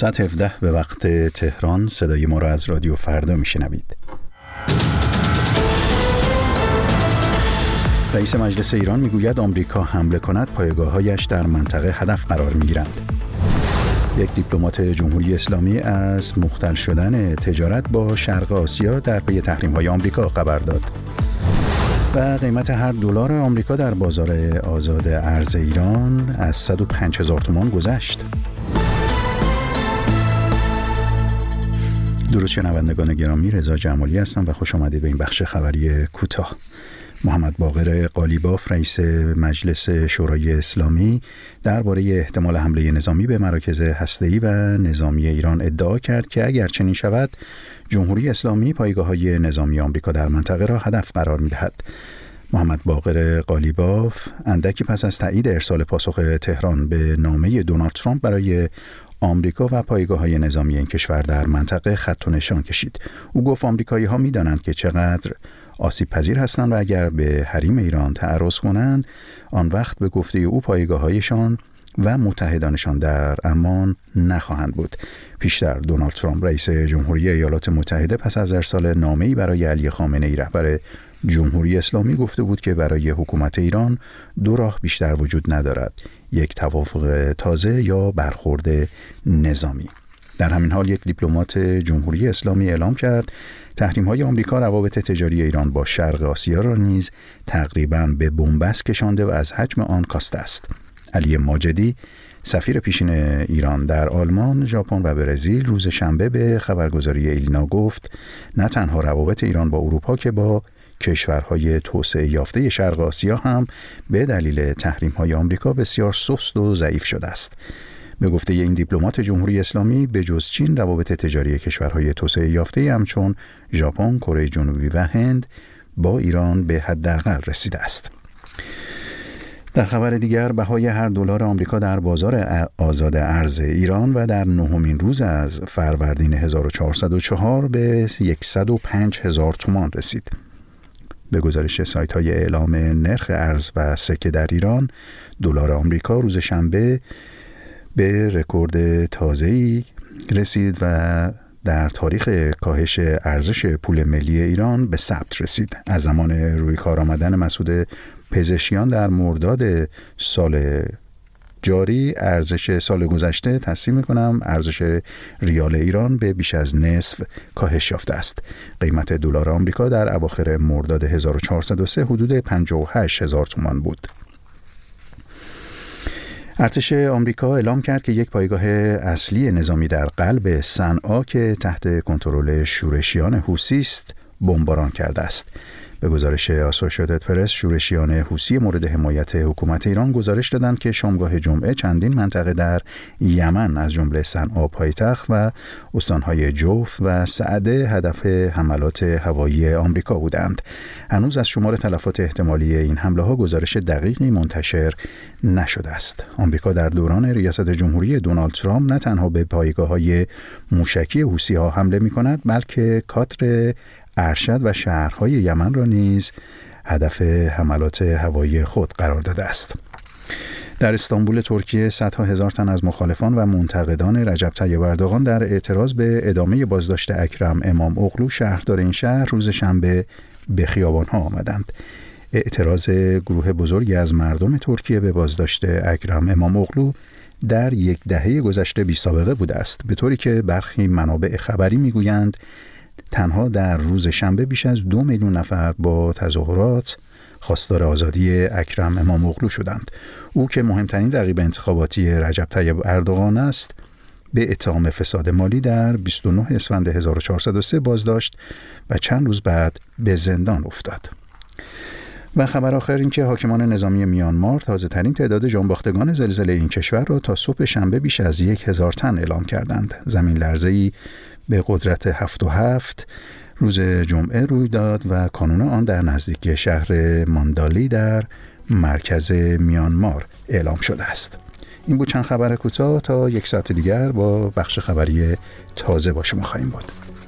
ساعت 17 به وقت تهران صدای ما را از رادیو فردا میشنوید. رئیس مجلس ایران میگوید آمریکا حمله کند پایگاه‌هایش در منطقه هدف قرار میگیرند. یک دیپلمات جمهوری اسلامی از مختل شدن تجارت با شرق آسیا در پی تحریم‌های آمریکا خبر داد. و قیمت هر دلار آمریکا در بازار آزاد ارز ایران از 105,000 تومان گذشت. درود شنوندگان گرامی، رضا جمالی هستم و خوش آمدید به این بخش خبری کوتاه. محمد باقر قالیباف رئیس مجلس شورای اسلامی درباره احتمال حمله نظامی به مراکز هسته‌ای و نظامی ایران ادعا کرد که اگر چنین شود جمهوری اسلامی پایگاه‌های نظامی آمریکا در منطقه را هدف قرار می‌دهد. محمد باقر قالیباف اندکی پس از تایید ارسال پاسخ تهران به نامه دونالد ترامپ برای آمریکا و پایگاه‌های نظامی این کشور در منطقه خط و نشان کشید. او گفت آمریکایی‌ها می‌دانند که چقدر آسیب پذیر هستند و اگر به حریم ایران تعرض کنند آن وقت به گفته او پایگاه‌هایشان و متحدانشان در امان نخواهند بود. پیشتر دونالد ترامپ رئیس جمهوری ایالات متحده پس از ارسال نامه‌ای برای علی خامنه‌ای رهبر جمهوری اسلامی گفته بود که برای حکومت ایران دو راه بیشتر وجود ندارد: یک توافق تازه یا برخورد نظامی. در همین حال یک دیپلمات جمهوری اسلامی اعلام کرد تحریم‌های آمریکا روابط تجاری ایران با شرق آسیا را نیز تقریباً به بن‌بست کشانده و از حجم آن کاسته است. علی ماجدی سفیر پیشین ایران در آلمان، ژاپن و برزیل روز شنبه به خبرگزاری ایلنا گفت نه تنها روابط ایران با اروپا که با کشورهای توسعه یافته شرق آسیا هم به دلیل تحریم‌های آمریکا بسیار سست و ضعیف شده است. به گفته این دیپلمات جمهوری اسلامی به جز چین روابط تجاری کشورهای توسعه یافته همچون ژاپن، کره جنوبی و هند با ایران به حداقل رسیده است. در خبر دیگر بهای هر دلار آمریکا در بازار آزاد ارز ایران و در نهمین روز از فروردین 1404 به 105,000 تومان رسید. به گزارش سایت‌های اعلام نرخ ارز و سکه در ایران، دلار آمریکا روز شنبه به رکورد تازه‌ای رسید و در تاریخ کاهش ارزش پول ملی ایران به ثبت رسید. از زمان روی کار آمدن مسعود پزشکیان در مرداد سال جاری، ارزش سال گذشته ارزش ریال ایران به بیش از نصف کاهش یافته است. قیمت دلار آمریکا در اواخر مرداد 1403 حدود 58,000 تومان بود. ارتش آمریکا اعلام کرد که یک پایگاه اصلی نظامی در قلب صنعا که تحت کنترل شورشیان حوثی است بمباران کرده است. به گزارش آسوشییتد پرس، شورشیان حوثی مورد حمایت حکومت ایران گزارش دادند که شامگاه جمعه چندین منطقه در یمن از جمله صنعا پایتخت و استانهای جوف و سعده هدف حملات هوایی آمریکا بودند. هنوز از شمار تلفات احتمالی این حمله ها گزارش دقیقی منتشر نشده است. آمریکا در دوران ریاست جمهوری دونالد ترامپ نه تنها به پایگاه‌های موشکی حوثی ها حمله می‌کند، بلکه کادر ارشد و شهرهای یمن را نیز هدف حملات هوایی خود قرار داده است. در استانبول ترکیه صدها هزار تن از مخالفان و منتقدان رجب طیب اردوغان در اعتراض به ادامه بازداشت اکرم امام اغلو شهردار این شهر روز شنبه به خیابان‌ها آمدند. اعتراض گروه بزرگی از مردم ترکیه به بازداشت اکرم امام اغلو در یک دهه گذشته بی‌سابقه بوده است، به طوری که برخی منابع خبری می‌گویند تنها در روز شنبه بیش از 2 میلیون نفر با تظاهرات خواستار آزادی اکرم امام اغلو شدند. او که مهمترین رقیب انتخاباتی رجب طیب اردوغان است، به اتهام فساد مالی در 29 اسفند 1403 بازداشت و چند روز بعد به زندان افتاد. و خبر آخر این که حاکمان نظامی میانمار تازه ترین تعداد جانباختگان زلزله این کشور را تا صبح شنبه بیش از 1,000 تن اعلام کردند. زمین لرزه‌ای به قدرت 7.7 روز جمعه روی داد و کانون آن در نزدیکی شهر ماندالی در مرکز میانمار اعلام شده است. این بود چند خبر کوتاه. تا یک ساعت دیگر با بخش خبری تازه با شما خواهیم بود.